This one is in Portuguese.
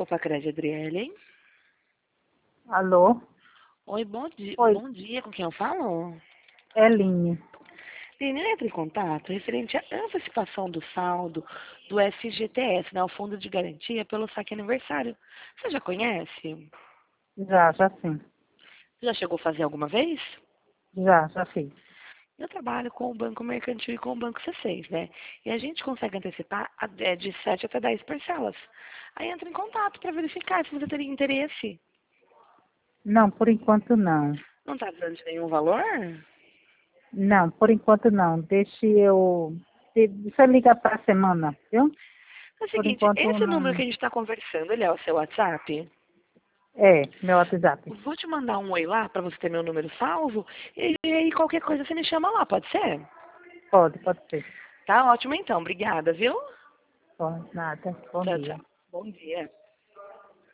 Copa Cred, Adriele, hein? Alô? Oi, bom dia. Oi, Bom dia, com quem eu falo? Eline. Menina, entra em contato referente à antecipação do saldo do FGTS, né? O Fundo de Garantia pelo saque aniversário. Você já conhece? Já sim. Já chegou a fazer alguma vez? Já fiz. Eu trabalho com o Banco Mercantil e com o Banco C6, né? E a gente consegue antecipar de 7 até 10 parcelas. Aí entra em contato para verificar se você teria interesse. Não, por enquanto não. Não está precisando de nenhum valor? Não, por enquanto não. Deixa eu ligar para a semana, viu? É o Por seguinte, enquanto esse número não. que a gente está conversando, ele é o seu WhatsApp? É, meu WhatsApp. Vou te mandar um oi lá para você ter meu número salvo e aí qualquer coisa você me chama lá, pode ser? Pode ser. Tá ótimo então, obrigada, viu? Pode, nada. Bom Tchau, dia. tchau. Bom dia.